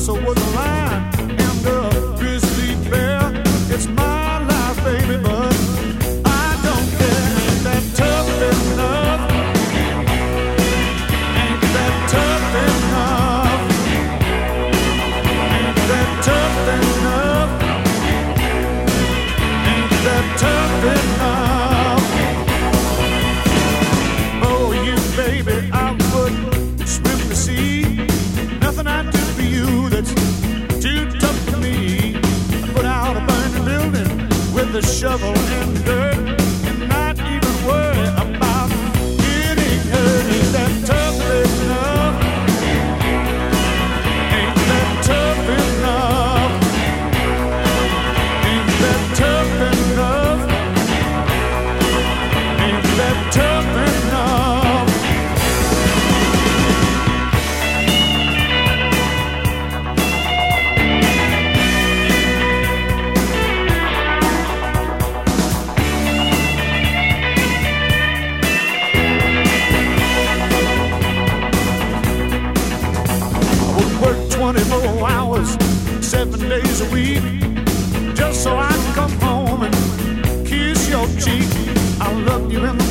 so was a lion and a grizzly bear. It's my life, baby, but I don't care. Ain't that tough enough? Ain't that tough enough? Ain't that tough enough? Ain't that tough enough? Oh, you baby, I would swim the sea. Nothing I do for you that's too tough for me. I put out a burning building with a shovel and dirt, and not even worry about getting hurt. Ain't that tough enough? Ain't that tough enough? Ain't that tough enough? Ain't that tough enough? I would work 24 hours, 7 days a week, just so I can come home and kiss your cheek. I love you in the